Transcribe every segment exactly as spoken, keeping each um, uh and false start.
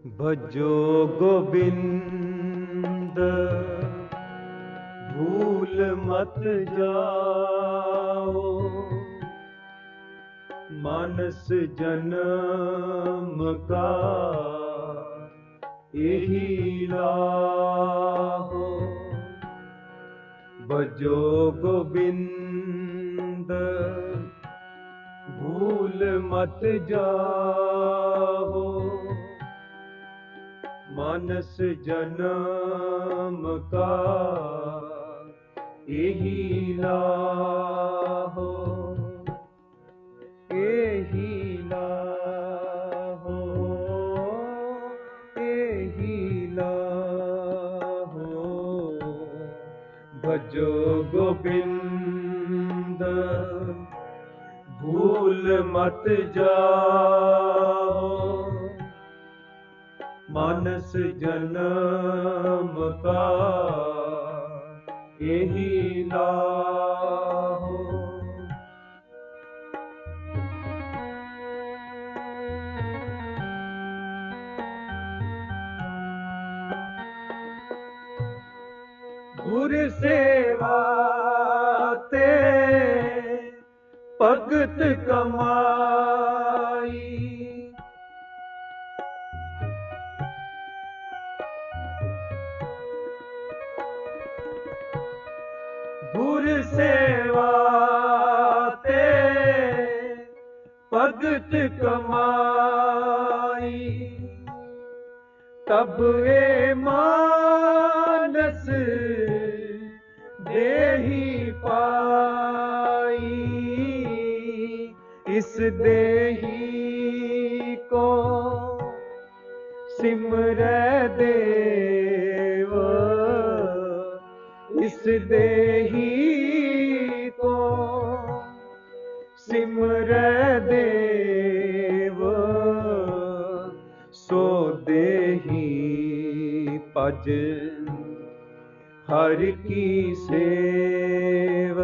भजो गोविंद भूल मत जाओ, मानस जन्म का यही लाहो। भजो गोविंद भूल मत जाओ, मानस जन्म का यही लाहो, यही लाहो, यही लाहो। भजो गोविंद भूल मत जाओ, मानस जन्म का यही लाहो। गुर सेवा ते भगत कमाई, गुर सेवा ते भगत कमाई, तब ए मानस देही पाई। इस देही को सिमरै देव, इस देही को सिमरै देव। सो देही भज हर की सेव,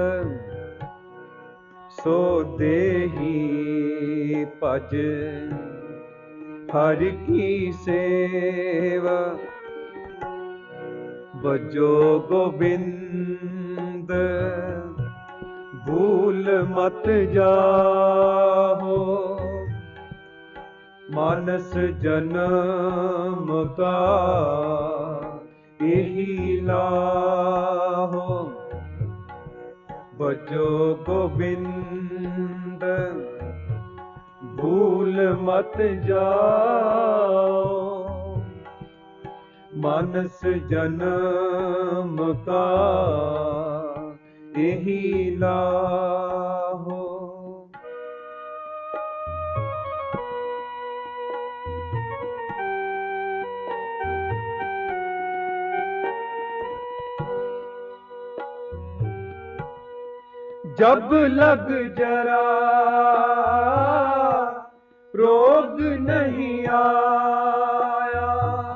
सो देही भज हर की सेव। भजो गोविंद भूल मत जाओ, मानस जन्म का यही लाहो। भजो गोविंद भूल मत जाओ, मानस जन्म का यही लाहो। जब लग जरा रोग नहीं आया,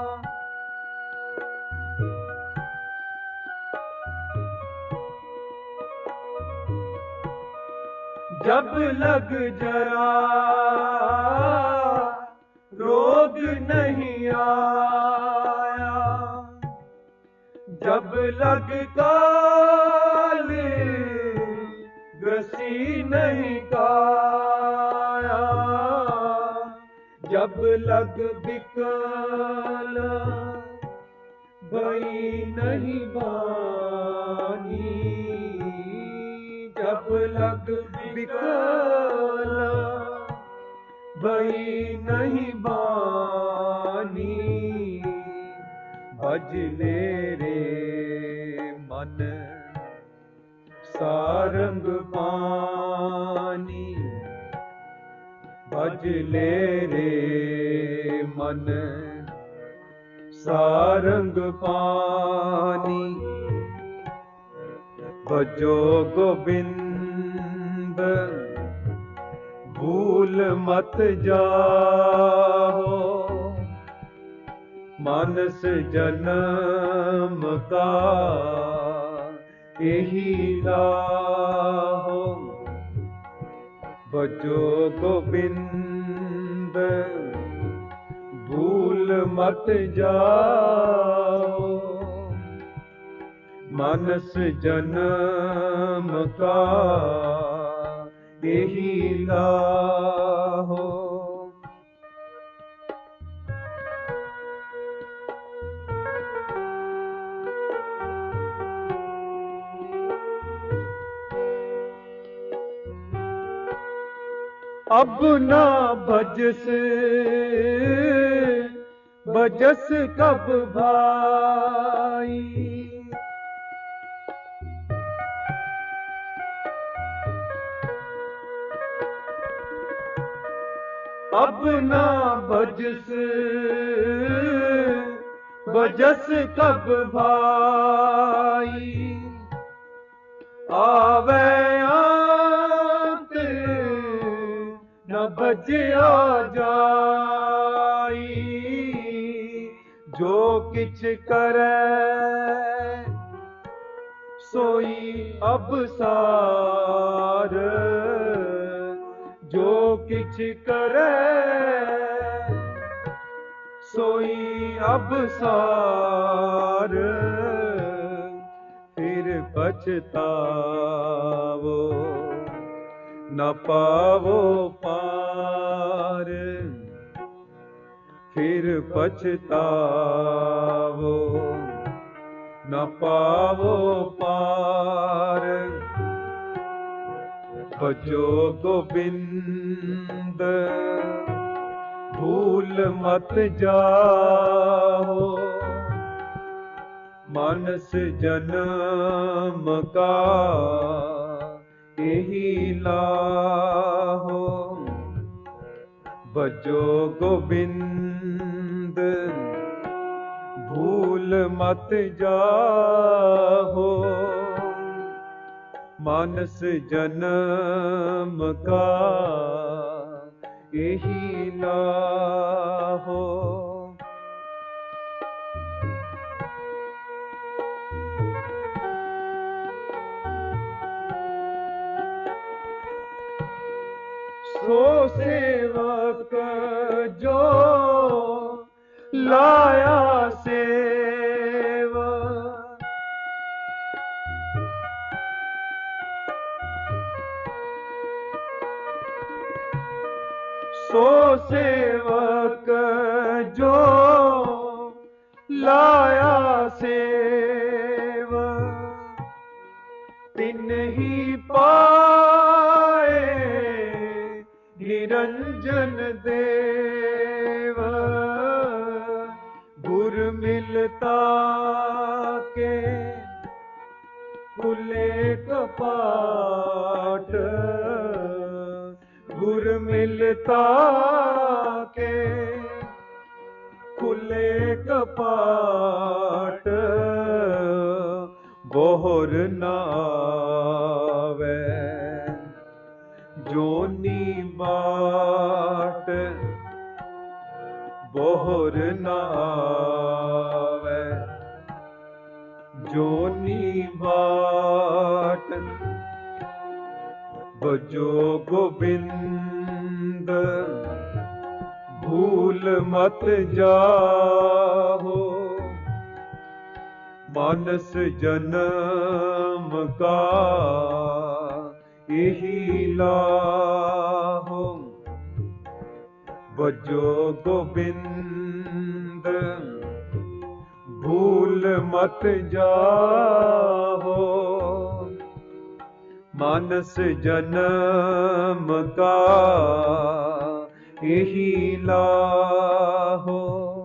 जब लग जरा रोग नहीं आया, जब लग काल ग्रसी नहीं काया, जब लग विकल भई नहीं बानी, जब लग विकल भई नहीं बानी। भज ले रे मन सारंग पानी, भज ले रे मन सारंग पानी। भजो गोविंद भूल मत जाओ, मानस जन्म का यही लाहो। भजो गोविंद भूल भूल मत जाओ, मानस जन्म का यही लाहो। अब ना भजस भजस कब भाई, अब ना भजस भजस कब भाई, आवे अंत न बजिया जाई, जो किछ करे सोई अब सार, जो किछ करे सोई अब सार, फिर पछतावो न पावो पार, फिर पछतावो न पावो पार। भजो गोविंद भूल मत जाओ, मानस जन्म का यही लाहो। भजो गोविंद भूल मत जाओ, मानस जन्म का यही लाहो। सो सेवक जो लाया सेवा, सो सेवक जो लाया सेवा, तिन ही पाए निरंजन देव। गुर मिलता के खुले कपाट, गुर मिलता के खुले कपाट, बोहर नावे जोनी बाट, बोहर नावे जोनी बाट। भजो गोविंद भूल मत जाओ, मानस जन्म का यही लाहो। भजो गोविंद भूल मत जाओ, मानस जन्म का यही लाहो।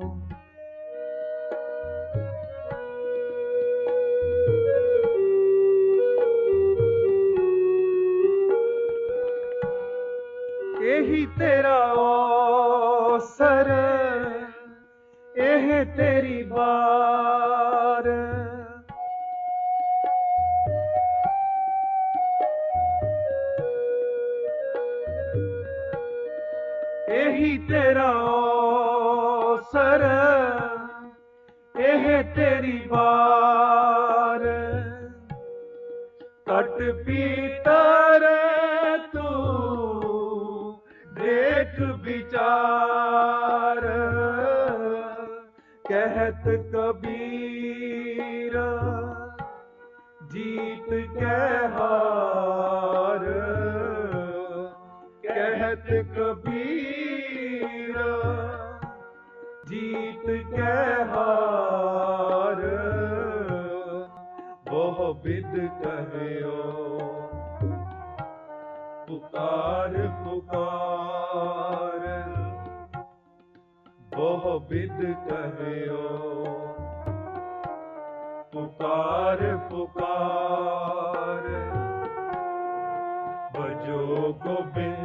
यही तेरा अवसर, यह तेरी बार, यही तेरा अवसर, यह तेरी बार। कट पीतर तू देख विचार, कहत कबीर जीत के हार, कहत कबीर जीत के हार, बहु बिद कहयो पुकार पुकार, बहु बिद कहयो पुकार पुकार, बजो गोबिंद